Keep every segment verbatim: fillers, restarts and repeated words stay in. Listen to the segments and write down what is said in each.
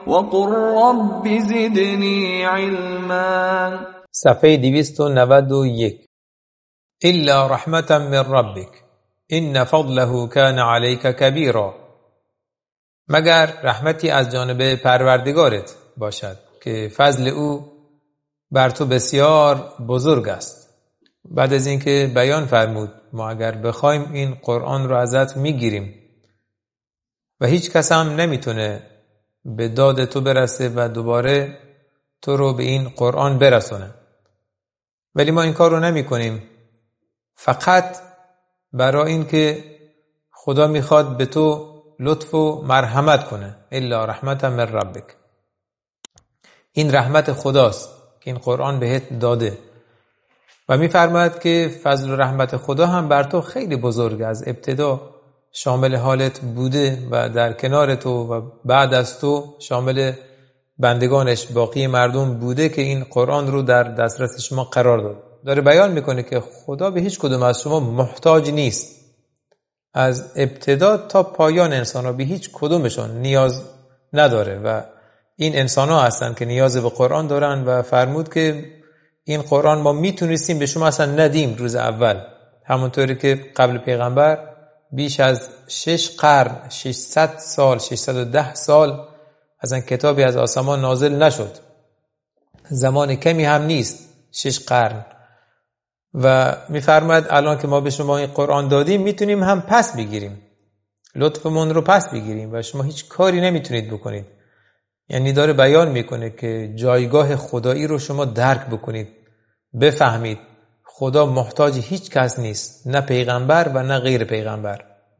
وقل رب زدنی علما. صفحه دویست و نود و یک. الا رحمتا من ربک ان فضله کان علیک کبیرا. مگر رحمتی از جانب پروردگارت باشد که فضل او بر تو بسیار بزرگ است. بعد از اینکه بیان فرمود ما اگر بخوایم این قرآن رو ازت میگیریم و هیچ کس هم نمیتونه به داد تو برسه و دوباره تو رو به این قرآن برسونه، ولی ما این کار رو نمی کنیم فقط برای این که خدا میخواد به تو لطف و مرحمت کنه. الا رحمتا من ربک. این رحمت خداست که این قرآن بهت داده و میفرماید که فضل و رحمت خدا هم بر تو خیلی بزرگ، از ابتدا شامل حالت بوده و در کنار تو و بعد از تو شامل بندگانش باقی مردم بوده که این قرآن رو در دسترس شما قرار داد. داره بیان میکنه که خدا به هیچ کدوم از شما محتاج نیست، از ابتدا تا پایان انسان ها به هیچ کدومشون نیاز نداره و این انسان ها هستن که نیاز به قرآن دارن و فرمود که این قرآن ما میتونستیم به شما اصلا ندیم روز اول، همونطوری که قبل پیغمبر بیش از شش قرن ششصد سال ششصد و ده سال اصلا کتابی از آسمان نازل نشد. زمان کمی هم نیست، شش قرن. و میفرماید الان که ما به شما این قرآن دادیم میتونیم هم پس بگیریم، لطفمون رو پس بگیریم و شما هیچ کاری نمیتونید بکنید. یعنی داره بیان میکنه که جایگاه خدایی رو شما درک بکنید، بفهمید خدا محتاج هیچ کس نیست، نه پیغمبر و نه غیر پیغمبر.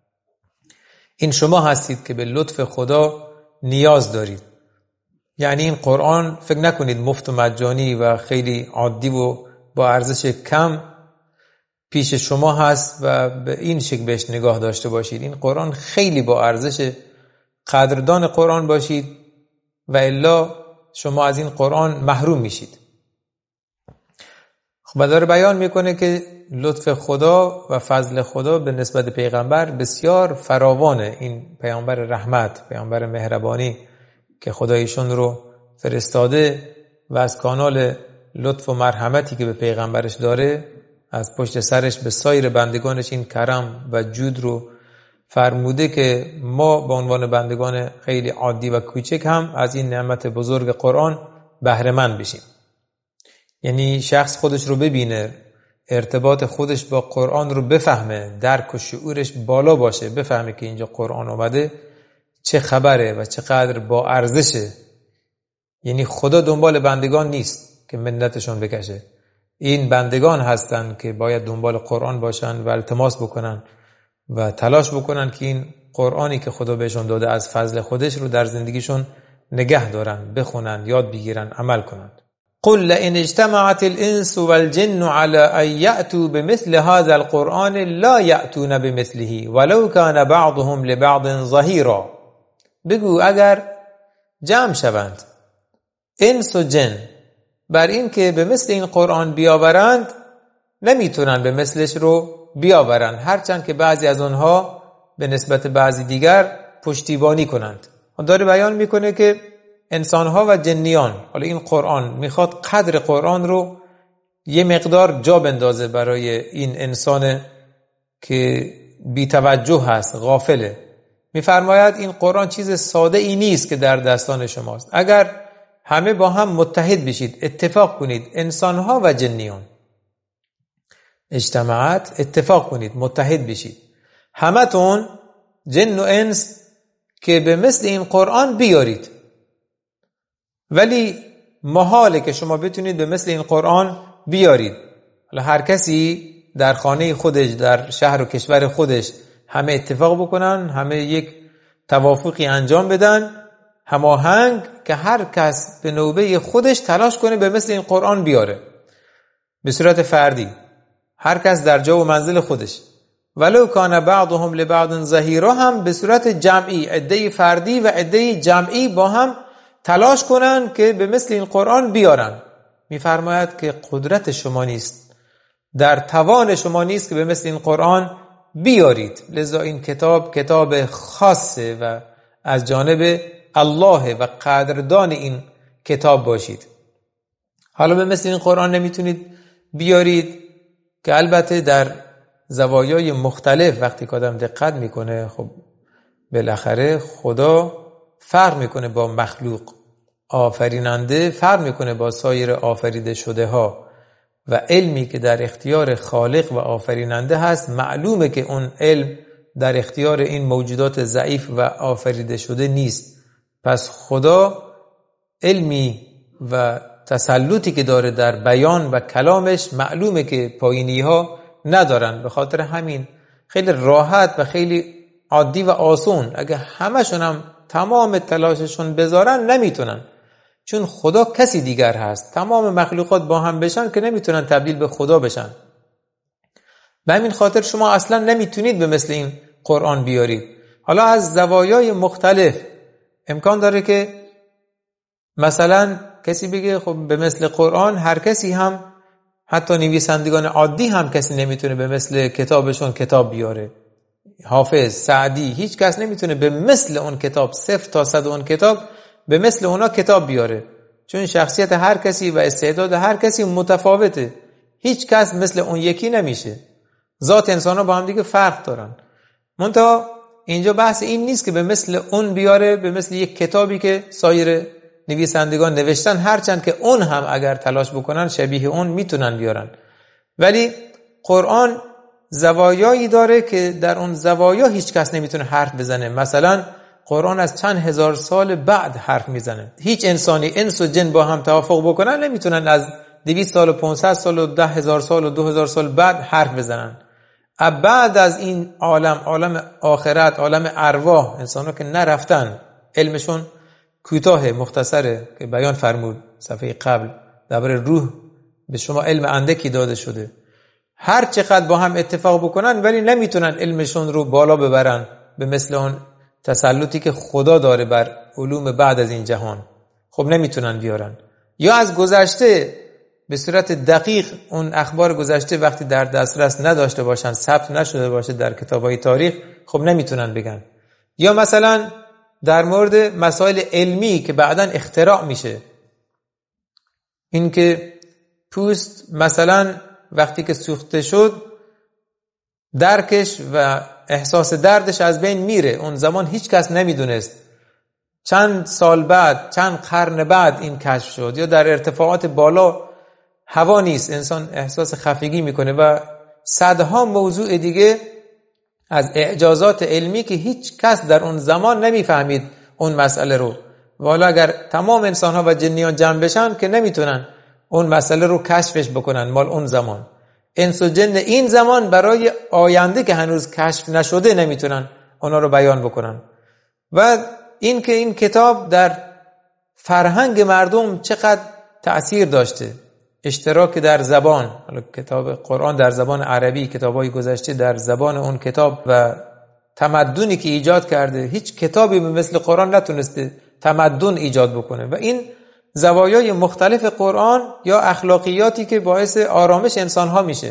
این شما هستید که به لطف خدا نیاز دارید. یعنی این قرآن فکر نکنید مفت و مجانی و خیلی عادی و با ارزش کم پیش شما هست و به این شکل بهش نگاه داشته باشید. این قرآن خیلی با ارزش، قدردان قرآن باشید و الا شما از این قرآن محروم میشید. خب داره بیان میکنه که لطف خدا و فضل خدا به نسبت پیغمبر بسیار فراوانه. این پیامبر رحمت، پیامبر مهربانی که خدا ایشون رو فرستاده و از کانال لطف و مرحمتی که به پیغمبرش داره از پشت سرش به سایر بندگانش این کرم و جود رو فرموده که ما به عنوان بندگان خیلی عادی و کوچک هم از این نعمت بزرگ قرآن بهره مند بشیم. یعنی شخص خودش رو ببینه، ارتباط خودش با قرآن رو بفهمه، درک و شعورش بالا باشه، بفهمه که اینجا قرآن اومده چه خبره و چقدر با ارزشه. یعنی خدا دنبال بندگان نیست که منتشون بکشه، این بندگان هستن که باید دنبال قرآن باشن و التماس بکنن و تلاش بکنن که این قرآنی که خدا بهشون داده از فضل خودش رو در زندگیشون نگه دارن، بخونن، یاد بگیرن، عمل کنن. قل لئن اجتمعت الانس والجن على ان یأتوا بمثل هذا القرآن لا یأتون بمثله ولو كان بعضهم لبعض ظهیرا. بگو اگر جمع شوند انس و جن بر این که به مثل این قرآن بیاورند، نمیتونن به مثلش رو بیاورند، هرچند که بعضی از اونها به نسبت بعضی دیگر پشتیبانی کنند. اون داره بیان میکنه که انسانها و جنیان، حالا این قرآن میخواد قدر قرآن رو یه مقدار جا بندازه برای این انسان که بی توجه هست، غافله. میفرماید این قرآن چیز ساده ای نیست که در دستان شماست. اگر همه با هم متحد بشید، اتفاق کنید، انسانها و جنیان، اجتماعات، اتفاق کنید، متحد بشید، همتون جن و انس که به مثل این قرآن بیارید. ولی محاله که شما بتونید به مثل این قرآن بیارید. حالا هر کسی در خانه خودش، در شهر و کشور خودش همه اتفاق بکنن، همه یک توافقی انجام بدن، هماهنگ، که هر کس به نوبه خودش تلاش کنه به مثل این قرآن بیاره، به صورت فردی، هر کس در جا و منزل خودش. ولو کان بعضهم لبعض ظهیرا هم به صورت جمعی، عده فردی و عده جمعی با هم تلاش کنن که به مثل این قرآن بیارن. میفرماید که قدرت شما نیست، در توان شما نیست که به مثل این قرآن بیارید. لذا این کتاب کتاب خاصه و از جانب الله و قدردان این کتاب باشید. حالا به مثل این قرآن نمیتونید بیارید که البته در زوایای مختلف وقتی که آدم دقت میکنه خب بالاخره خدا فرق میکنه با مخلوق، آفریننده فرق میکنه با سایر آفریده شده ها و علمی که در اختیار خالق و آفریننده هست معلومه که اون علم در اختیار این موجودات ضعیف و آفریده شده نیست. پس خدا علمی و تسلطی که داره در بیان و کلامش معلومه که پایینی ها ندارن. به خاطر همین خیلی راحت و خیلی عادی و آسون اگه همشون هم تمام تلاششون بذارن نمیتونن، چون خدا کسی دیگر هست. تمام مخلوقات با هم بشن که نمیتونن تبدیل به خدا بشن. به همین خاطر شما اصلا نمیتونید به مثل این قرآن بیارید. حالا از زوایای مختلف امکان داره که مثلا کسی بگه خب به مثل قرآن هر کسی هم، حتی نویسندگان عادی هم کسی نمیتونه به مثل کتابشون کتاب بیاره. حافظ، سعدی، هیچ کس نمیتونه به مثل اون کتاب، صفر تا صد اون کتاب به مثل اونا کتاب بیاره، چون شخصیت هر کسی و استعداد هر کسی متفاوته. هیچ کس مثل اون یکی نمیشه. ذات انسان ها با هم دیگه فرق دارن. منتها اینجا بحث این نیست که به مثل اون بیاره، به مثل یک کتابی که سایر نویسندگان نوشتن، هرچند که اون هم اگر تلاش بکنن شبیه اون میتونن بیارن. ولی قرآن زوایایی داره که در اون زوایا هیچ کس نمیتونه حرف بزنه. مثلا قرآن از چند هزار سال بعد حرف میزنه. هیچ انسانی، انس و جن با هم توافق بکنن نمیتونن از دویست سال و پانصد سال و ده هزار سال و دو هزار سال بعد حرف بزنن. بعد از این عالم، عالم آخرت، عالم ارواح، انسان‌ها که نرفتن، علمشون کوتاه، مختصره که بیان فرمود صفحه قبل درباره روح به شما علم اندکی داده شده. هر چقدر با هم اتفاق بکنن ولی نمیتونن علمشون رو بالا ببرن به مثل اون تسلطی که خدا داره بر علوم بعد از این جهان. خب نمیتونن بیارن. یا از گذشته به صورت دقیق اون اخبار گذشته وقتی در دسترس نداشته باشن، ثبت نشده باشه در کتاب‌های تاریخ، خب نمیتونن بگن. یا مثلا در مورد مسائل علمی که بعداً اختراع میشه، این که پوست مثلا وقتی که سوخته شد درکش و احساس دردش از بین میره، اون زمان هیچ کس نمیدونست. چند سال بعد، چند قرن بعد این کشف شد. یا در ارتفاعات بالا هوا نیست، انسان احساس خفگی میکنه و صدها موضوع دیگه از اعجازات علمی که هیچ کس در اون زمان نمیفهمید اون مسئله رو. والا اگر تمام انسان‌ها و جنیان جمع بشن که نمیتونن اون مسئله رو کشفش بکنن مال اون زمان. انس و جن این زمان برای آینده که هنوز کشف نشده نمیتونن اونا رو بیان بکنن. و این که این کتاب در فرهنگ مردم چقدر تأثیر داشته، اشتراک در زبان، کتاب قرآن در زبان عربی، کتاب‌های گذشته در زبان اون کتاب و تمدنی که ایجاد کرده، هیچ کتابی به مثل قرآن نتونسته تمدن ایجاد بکنه. و این زوایای مختلف قرآن یا اخلاقیاتی که باعث آرامش انسان‌ها میشه،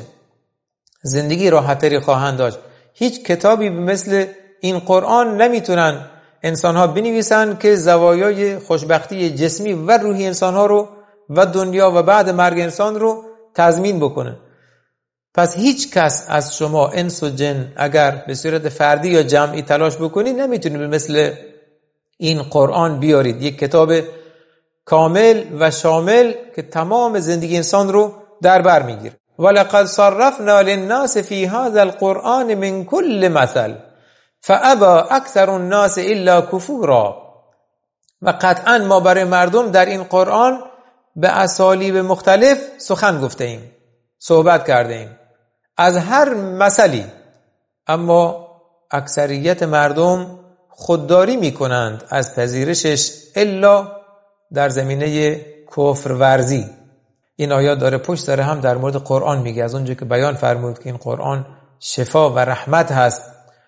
زندگی راحت‌تری خواهند داشت. هیچ کتابی به مثل این قرآن نمیتونن انسان‌ها بنویسن که زوایای خوشبختی جسمی و روحی انسان‌ها رو و دنیا و بعد مرگ انسان رو تضمین بکنه. پس هیچ کس از شما انس و جن اگر به صورت فردی یا جمعی تلاش بکنید نمیتونید به مثل این قرآن بیارید، یک کتاب کامل و شامل که تمام زندگی انسان رو در بر میگیره. ولقد صرفنا للناس في هذا القرآن من كل مثل فابى اکثر الناس الا کفورا. و قطعا ما برای مردم در این قرآن به اسالیب مختلف سخن گفته ایم، صحبت کرده ایم از هر مثلی، اما اکثریت مردم خودداری میکنند از پذیرشش الا در زمینه کفر ورزی. این آیات داره پشت سر هم در مورد قرآن میگه، از اونجا که بیان فرمود که این قرآن شفا و رحمت هست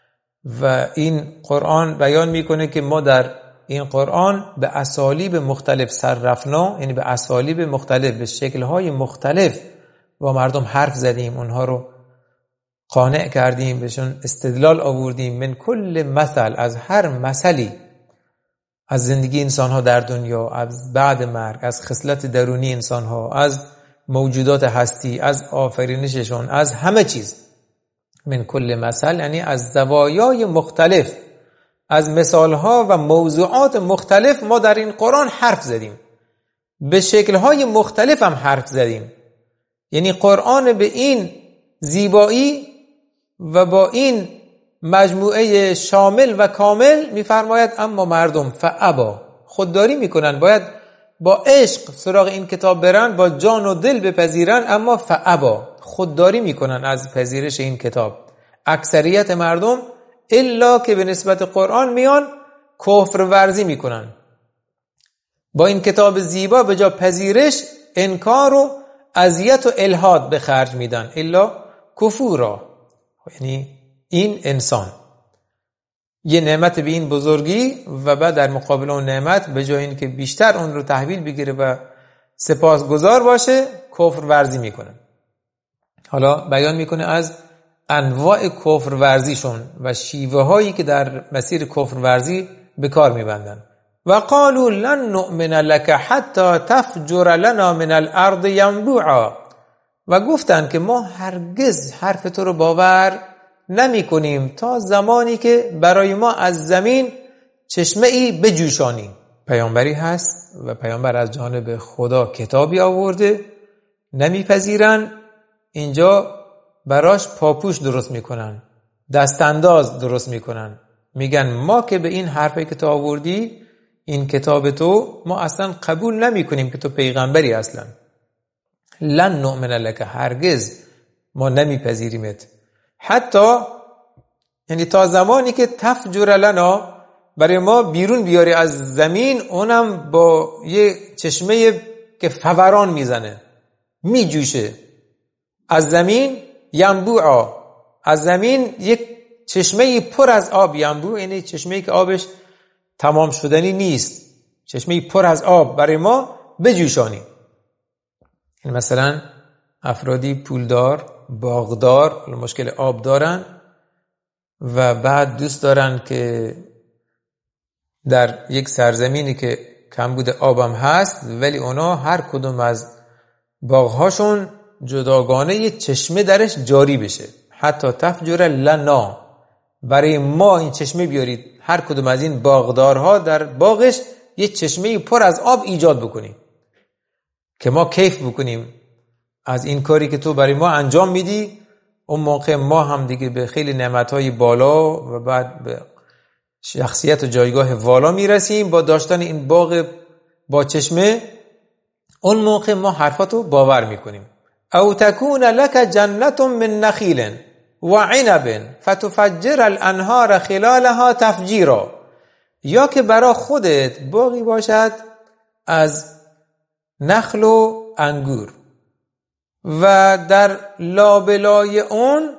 و این قرآن بیان میکنه که ما در این قرآن به اسالیب مختلف صرفنا، یعنی به اسالیب مختلف، به شکل‌های مختلف با مردم حرف زدیم، اونها رو قانع کردیم، بهشون استدلال آوردیم. من کل مثل، از هر مثلی. از زندگی انسان ها در دنیا، از بعد مرگ، از خصلت درونی انسان ها، از موجودات هستی، از آفرینششون، از همه چیز. من کل مثل یعنی از زوایای مختلف، از مثال ها و موضوعات مختلف ما در این قرآن حرف زدیم. به شکل های مختلف هم حرف زدیم. یعنی قرآن به این زیبایی و با این مجموعه شامل و کامل میفرماید اما مردم فابا، خودداری میکنن، باید با عشق سراغ این کتاب برن، با جان و دل بپذیرن، اما فابا، خودداری میکنن از پذیرش این کتاب. اکثریت مردم الا که به نسبت قرآن میان کفر ورزی میکنن، با این کتاب زیبا به جا پذیرش انکار و اذیت و الحاد به خرج میدن، الا کفورا. یعنی این انسان یه نعمت به این بزرگی و بعد در مقابل اون نعمت به جای این که بیشتر اون رو تحویل بگیره و سپاسگزار باشه، کفر ورزی میکنه. حالا بیان میکنه از انواع کفر ورزیشون و شیوه هایی که در مسیر کفر ورزی به کار میبندن. و قالوا لن نؤمن لك حتى تفجر لنا من الارض ينبوعا، و گفتن که ما هرگز حرف تو رو باور نمی کنیم تا زمانی که برای ما از زمین چشمه ای بجوشانی. پیامبری هست و پیامبر از جانب خدا کتابی آورده، نمیپذیرن، اینجا براش پاپوش درست میکنن، دستانداز درست میکنن، میگن ما که به این حرفی که تو آوردی، این کتاب تو، ما اصلا قبول نمی کنیم که تو پیغمبری اصلا. لن نؤمن لك، هرگز ما نمیپذیریمت، حتی یعنی تا زمانی که تفجر لنا، برای ما بیرون بیاری از زمین، اونم با یه چشمه که فوران میزنه، میجوشه از زمین، ینبوعا، از زمین یک چشمه پر از آب. ینبوع یعنی چشمه که آبش تمام شدنی نیست، چشمه پر از آب برای ما بجوشانی. یعنی مثلا افرادی پولدار، باغدار، مشکل آب دارن و بعد دوست دارن که در یک سرزمینی که کمبود آبم هست، ولی اونا هر کدوم از باغهاشون جداگانه یه چشمه درش جاری بشه. حتی تفجر لنا، برای ما این چشمه بیارید، هر کدوم از این باغدارها در باغش یه چشمه پر از آب ایجاد بکنیم که ما کیف بکنیم از این کاری که تو برای ما انجام میدی. اون موقع ما هم دیگه به خیلی نعمتهای بالا و بعد به شخصیت و جایگاه والا میرسیم با داشتن این باغ با چشمه. اون موقع ما حرفاتو باور میکنیم. او تکون لک جنت من نخیل و عنب فتفجر الانهار خلالها تفجیرا، یا که برای خودت باغی باشد از نخل و انگور و در لابلای اون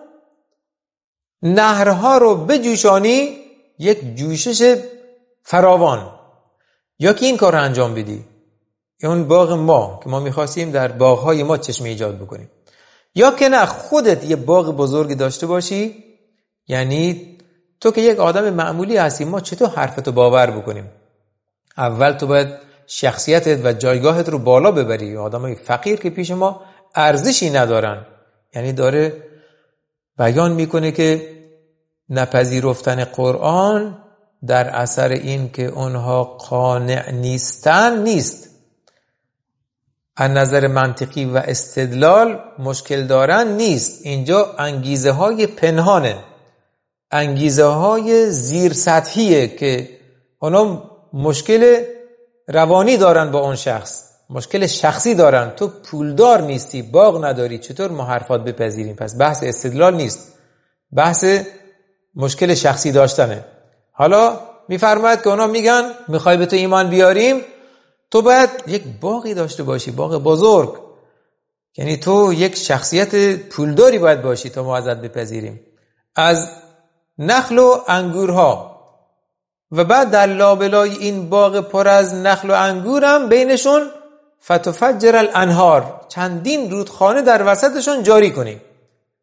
نهرها رو بجوشانی، یک جوشش فراوان، یا که این کار رو انجام بدی. اون باغ ما که ما میخواستیم در باغهای ما چشمه ایجاد بکنیم، یا که نه خودت یه باغ بزرگی داشته باشی. یعنی تو که یک آدم معمولی هستی، ما چطور حرفتو باور بکنیم؟ اول تو باید شخصیتت و جایگاهت رو بالا ببری. آدمای فقیر که پیش ما ارزشی ندارن. یعنی داره بیان میکنه که نپذیرفتن قرآن در اثر این که اونها قانع نیستن نیست، از نظر منطقی و استدلال مشکل دارن نیست. اینجا انگیزه های پنهانه، انگیزه های زیر سطحیه که اونا مشکل روانی دارن با اون شخص، مشکل شخصی دارن. تو پولدار نیستی، باغ نداری، چطور ما حرفات بپذیریم؟ پس بحث استدلال نیست، بحث مشکل شخصی داشتنه. حالا میفرماید که اونا میگن میخوای به تو ایمان بیاریم، تو باید یک باغی داشته باشی، باغ بزرگ. یعنی تو یک شخصیت پولداری باید باشی تا ما ازت بپذیریم، از نخل و انگورها. و بعد در لابلای این باغ پر از نخل و انگورم بینشون فتفجر الانهار، چندین رودخانه در وسطشون جاری کنی.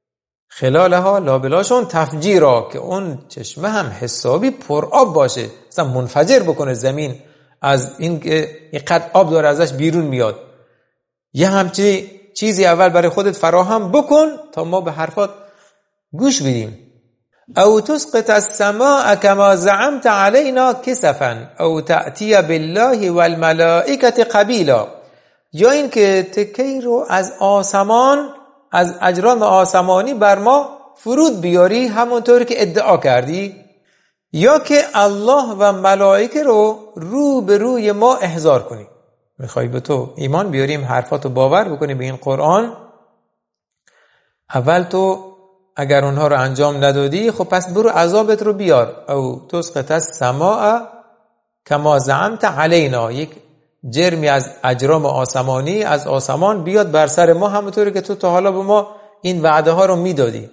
خلالها لابلاشون تفجیرا، که اون چشمه هم حسابی پر آب باشه، مثلا منفجر بکنه زمین از این که اینقدر آب داره ازش بیرون میاد. یه همچی چیزی اول برای خودت فراهم بکن تا ما به حرفات گوش بدیم. او تسقط السماء كما زعمت علينا كسفا او تأتي بالله والملائكة قبیلا، یا این که تکی رو از آسمان، از اجرام آسمانی بر ما فرود بیاری همونطور که ادعا کردی، یا که الله و ملائکه رو رو به روی ما احضار کنی. میخوای به تو ایمان بیاریم، حرفاتو باور بکنی به این قرآن، اول تو اگر اونها رو انجام ندادی خب پس برو عذابت رو بیار. او تسقط السماء کما زعمت علینا، یک جرمی از اجرام آسمانی از آسمان بیاد بر سر ما، همونطوری که تو تا حالا به ما این وعده ها رو میدادی،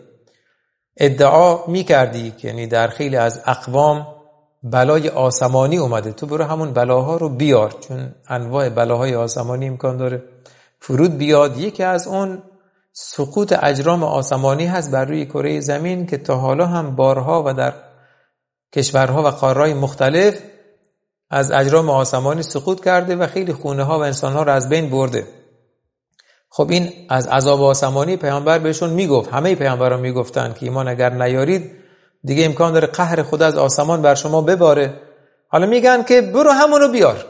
ادعا میکردی که یعنی در خیلی از اقوام بلای آسمانی اومده، تو برو همون بلاها رو بیار، چون انواع بلاهای آسمانی امکان داره فرود بیاد. یکی از اون سقوط اجرام آسمانی هست بر روی کره زمین که تا حالا هم بارها و در کشورها و قاره‌های مختلف از اجرام آسمانی سقوط کرده و خیلی خونه ها و انسان ها رو از بین برده. خب این از عذاب آسمانی پیامبر بهشون میگفت، همه پیامبران میگفتن که ایمان اگر نیارید دیگه امکان داره قهر خدا از آسمان بر شما بباره. حالا میگن که برو همونو بیار،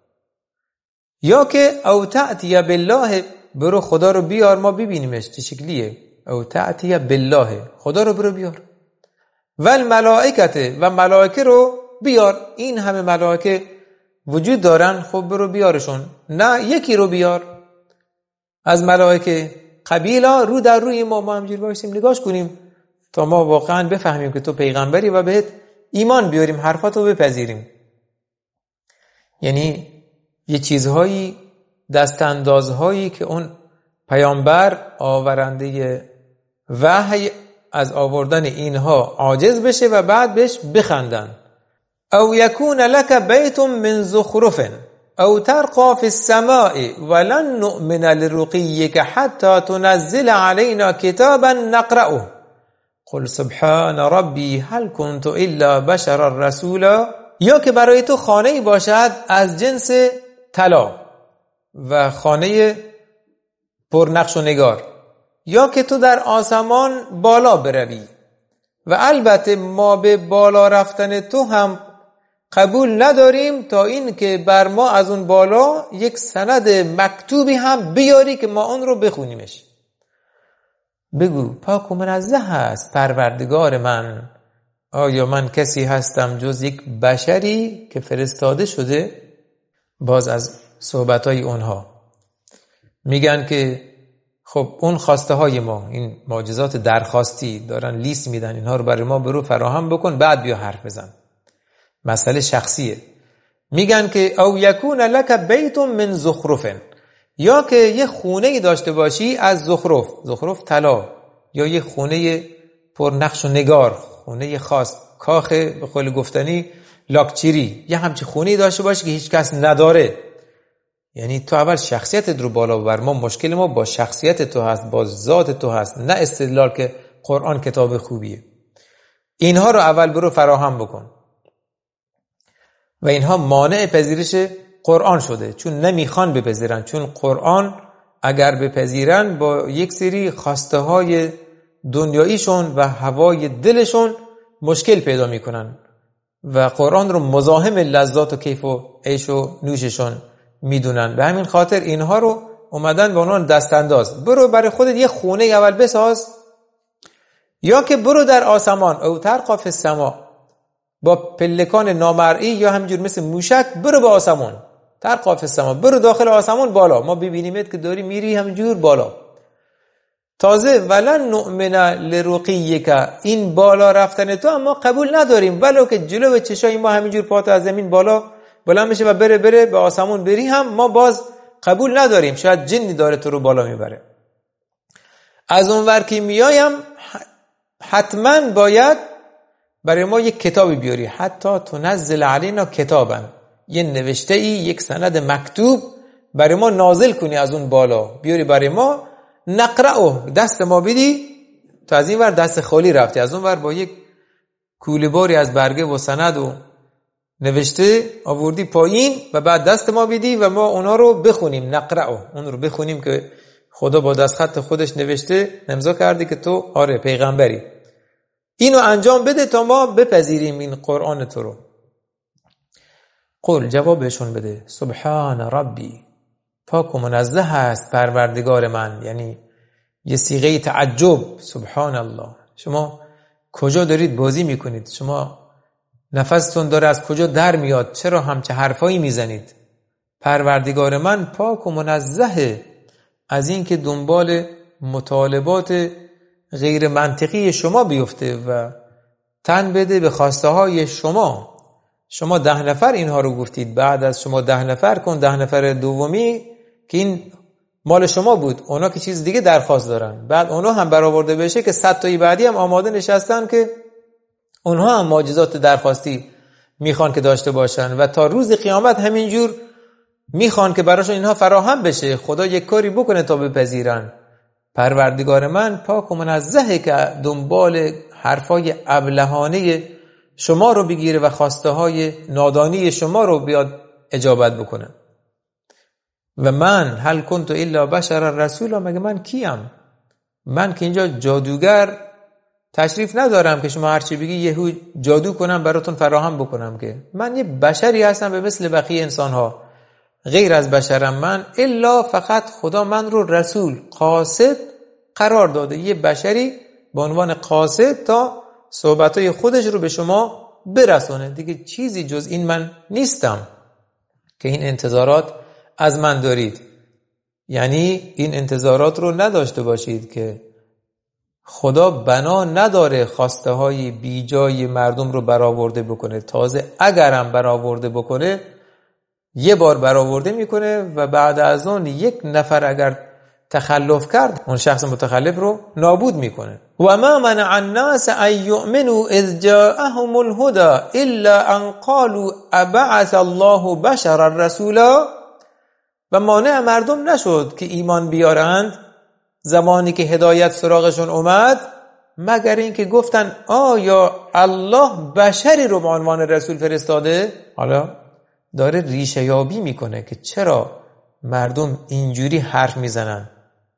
یا که او تأتی بالله، برو خدا رو بیار ما ببینیمش چه شکلیه. او تأتی بالله، خدا رو برو بیار. و الملائکه، و ملائکه رو بیار. این همه ملائکه وجود دارن، خب برو بیارشون. نه یکی رو بیار از ملائکه قبیلا، رو در روی ما ما همجور بایستیم نگاش کنیم تا ما واقعا بفهمیم که تو پیغمبری و بهت ایمان بیاریم، حرفاتو بپذیریم. یعنی یه چیزهایی، دستاندازهایی که اون پیامبر آورنده وحی از آوردن اینها عاجز بشه و بعد بهش بخندن. او یکون لک بیت من زخرف او ترقى في السماء ولن نؤمن لرقيك حتى تنزل علينا كتابا نقرأه قل سبحان ربي هل كنت الا بشرا رسولا، یا که برای تو خانه‌ای باشد از جنس طلا و خانه پر نقش و نگار، یا که تو در آسمان بالا بروی و البته ما به بالا رفتن تو هم قبول نداریم تا این که بر ما از اون بالا یک سند مکتوبی هم بیاری که ما اون رو بخونیمش. بگو پاک و منزه هست پروردگار من، آیا من کسی هستم جز یک بشری که فرستاده شده؟ باز از صحبتهای اونها میگن که خب اون خواسته های ما، این معجزات درخواستی دارن لیست میدن، اینها رو برای ما برو فراهم بکن بعد بیا حرف بزن. مسئله شخصیه. میگن که او یکون لک بیت من زخرف، یا که یه خونه ای داشته باشی از زخرف، زخرف طلا، یا یه خونه پر نقش و نگار، خونه خاص، کاخ به قول گفتنی لاکچری، یه همچی خونه ای داشته باشی که هیچ کس نداره. یعنی تو اول شخصیتت رو بالا ببر. ما مشکل ما با شخصیت تو هست، با ذات تو هست، نه استدلال که قرآن کتاب خوبیه. اینها رو اول برو فراهم بکن. و اینها مانع پذیرش قرآن شده، چون نمیخوان بپذیرن، چون قرآن اگر بپذیرن با یک سری خواسته های دنیاییشون و هوای دلشون مشکل پیدا میکنن و قرآن رو مزاحم لذات و کیف و عیش و نوششون میدونن. به همین خاطر اینها رو اومدن به عنوان دستانداز. برو برای خودت یه خونه اول بساز، یا که برو در آسمان او ترقى فی السماء، با پلکان نامرئی یا همجور مثل موشک برو به آسمان. ترقى فی السماء، برو داخل آسمان بالا، ما ببینیمت که داری میری همجور بالا. تازه ولن نؤمن لرقیک، این بالا رفتن تو اما قبول نداریم، ولو که جلو چشای ما همینجور پات از زمین بالا بلند بشه و بره بره به آسمون بری هم ما باز قبول نداریم، شاید جنی داره تو رو بالا میبره. از اون ور که میایم حتما باید برای ما یک کتابی بیاری، حتی تنزل علینا کتابا، یه نوشته ای، یک سند مکتوب برای ما نازل کنی از اون بالا، بیاری برای ما نقرأه، دست ما بدی تو از این ور دست خالی رفتی، از اون ور با یک کوله باری از برگه و سند و نوشته آوردی پایین و بعد دست ما بیدی و ما اونا رو بخونیم، نقرأو، اون رو بخونیم که خدا با دست خط خودش نوشته، امضا کرده که تو آره پیغمبری. اینو انجام بده تا ما بپذیریم این قرآن تو رو. قل، جوابشون بده، سبحان ربی، پاک و منزه است پروردگار من. یعنی یه صیغه تعجب، سبحان الله. شما کجا دارید بازی میکنید؟ شما نفستون داره از کجا در میاد؟ چرا همچه حرفایی میزنید؟ پروردگار من پاک و منزه از این که دنبال مطالبات غیر منطقی شما بیفته و تن بده به خواسته های شما. شما ده نفر اینها رو گفتید، بعد از شما ده نفر کن ده نفر دومی که این مال شما بود، اونا که چیز دیگه درخواست دارن، بعد اونا هم برآورده بشه که صد تایی بعدی هم آماده نشستن که اونها هم معجزات درخواستی میخوان که داشته باشن و تا روز قیامت همینجور میخوان که براشون اینها فراهم بشه. خدا یک کاری بکنه تا بپذیرن. پروردگار من پاک و منزهه که دنبال حرفای ابلهانه شما رو بگیره و خواسته های نادانی شما رو بیاد اجابت بکنه. و من هل کنت الا بشر رسولا، مگه من کیم؟ من که اینجا جادوگر تشریف ندارم که شما هرچی بگی یهو جادو کنم براتون فراهم بکنم، که من یه بشری هستم به مثل بقیه انسان ها. غیر از بشرم من، الا فقط خدا من رو رسول قاصد قرار داده، یه بشری به عنوان قاصد تا صحبتای خودش رو به شما برسونه. دیگه چیزی جز این من نیستم که این انتظارات از من دارید. یعنی این انتظارات رو نداشته باشید که خدا بنا نداره خواسته های بی جای مردم رو برآورده بکنه. تازه اگرم برآورده بکنه یه بار برآورده میکنه و بعد از اون یک نفر اگر تخلف کرد اون شخص متخلف رو نابود میکنه. و ما منع الناس ان یؤمنوا اذ جاءهم الهدى الا ان قالوا ابعث الله بشرا رسولا، و مانع مردم نشد که ایمان بیارند زمانی که هدایت سراغشون اومد، مگر اینکه گفتن آیا الله بشری رو به عنوان رسول فرستاده؟ حالا داره ریشه یابی میکنه که چرا مردم اینجوری حرف میزنن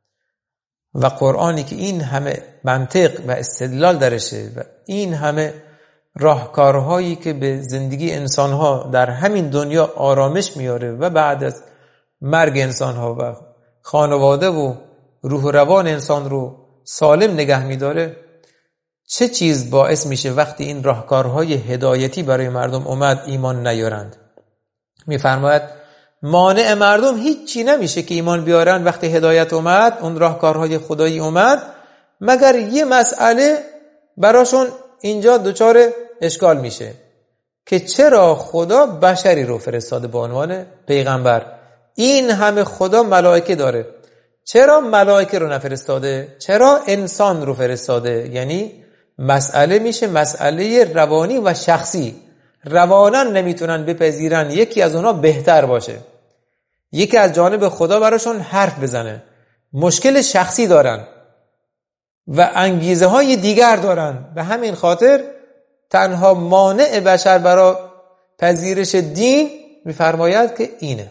و قرآنی که این همه منطق و استدلال درشه و این همه راهکارهایی که به زندگی انسانها در همین دنیا آرامش میاره و بعد از مرگ انسانها و خانواده و روح و روان انسان رو سالم نگه میداره، چه چیز باعث میشه وقتی این راهکارهای هدایتی برای مردم اومد ایمان نیارند؟ میفرماید مانع مردم هیچی نمیشه که ایمان بیارن وقتی هدایت اومد، اون راهکارهای خدایی اومد، مگر یه مسئله براشون اینجا دچار اشکال میشه که چرا خدا بشری رو فرستاده به عنوان پیغمبر؟ این همه خدا ملائکه داره، چرا ملائکه رو نفرستاده؟ چرا انسان رو فرستاده؟ یعنی مسئله میشه مسئله روانی و شخصی. روانا نمیتونن بپذیرن یکی از اونا بهتر باشه، یکی از جانب خدا براشون حرف بزنه. مشکل شخصی دارن و انگیزه های دیگر دارن. به همین خاطر تنها مانع بشر برای پذیرش دین میفرماید که اینه.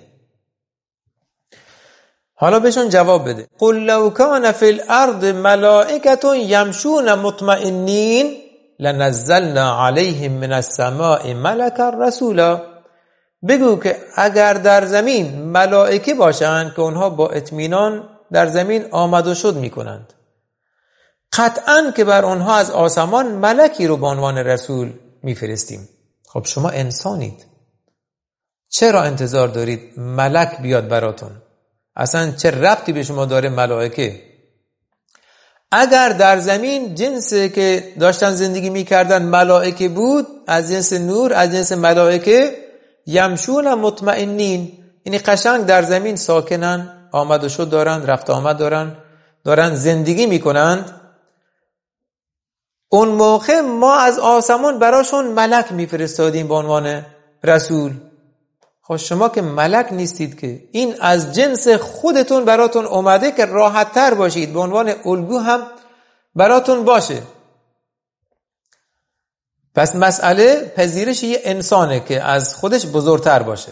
حالا بهشون جواب بده. قل لو کان فی الارض ملائکة یمشون مطمئنین لنزلنا علیهم من السماء ملکا رسولا. بگو که اگر در زمین ملائکه باشند که اونها با اطمینان در زمین آمد و شد میکنند، قطعاً که بر اونها از آسمان ملکی رو به عنوان رسول میفرستیم. خب شما انسانید، چرا انتظار دارید ملک بیاد براتون؟ اصلا چه ربطی به شما داره ملائکه؟ اگر در زمین جنسی که داشتن زندگی میکردن ملائکه بود، از جنس نور، از جنس ملائکه، یمشون مطمئنین، یعنی قشنگ در زمین ساکنن، آمد و شد دارن، رفت آمد دارن، دارن زندگی میکنند، اون موقع ما از آسمان براشون ملک میفرستادیم به عنوان رسول. خب شما که ملک نیستید، که این از جنس خودتون براتون اومده که راحت تر باشید، به عنوان الگو هم براتون باشه. پس مسئله پذیرش یه انسانه که از خودش بزرگتر باشه،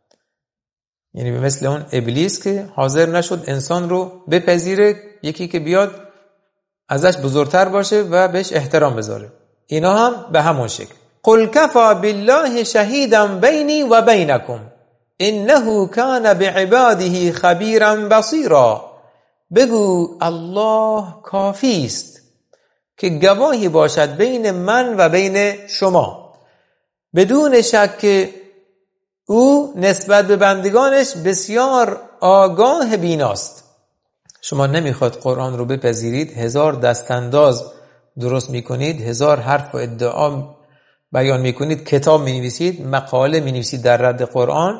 یعنی به مثل اون ابلیس که حاضر نشد انسان رو بپذیره، یکی که بیاد ازش بزرگتر باشه و بهش احترام بذاره. اینا هم به همون شکل. قل کفا بالله شهیدا بینی و بینکم انه کان بعباده خبیرا بصیرا. بگو الله کافی است که گواهی باشد بین من و بین شما، بدون شک که او نسبت به بندگانش بسیار آگاه بیناست. شما نمیخواد قرآن رو بپذیرید، هزار دستانداز درست میکنید، هزار حرف و ادعا بیان میکنید، کتاب مینویسید، مقاله مینویسید در رد قرآن.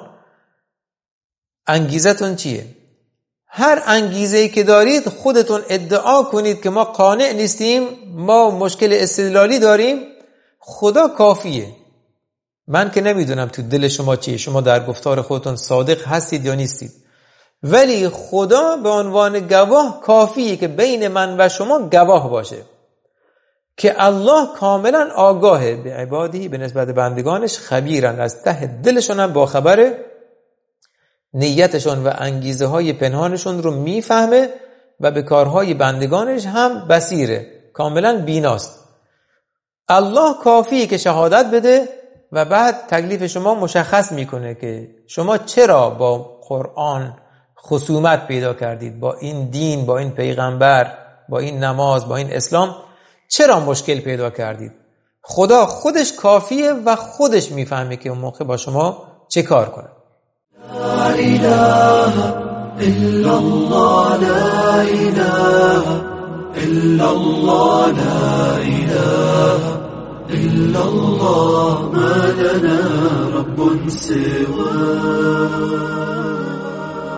انگیزتون چیه؟ هر انگیزه‌ای که دارید خودتون ادعا کنید که ما قانع نیستیم، ما مشکل استدلالی داریم، خدا کافیه. من که نمیدونم تو دل شما چیه، شما در گفتار خودتون صادق هستید یا نیستید، ولی خدا به عنوان گواه کافیه که بین من و شما گواه باشه که الله کاملا آگاهه به عبادی، به نسبت بندگانش خبیرن، از ته دلشون هم با خبره، نیتشون و انگیزه های پنهانشون رو میفهمه و به کارهای بندگانش هم بصیره، کاملا بیناست. الله کافیه که شهادت بده و بعد تکلیف شما مشخص میکنه که شما چرا با قرآن خصومت پیدا کردید، با این دین، با این پیغمبر، با این نماز، با این اسلام چرا مشکل پیدا کردید. خدا خودش کافیه و خودش میفهمه که اون موقع با شما چه کار کنه. لا اله الا الله، لا اله الا الله، لا اله الا الله، ما لنا رب سواه.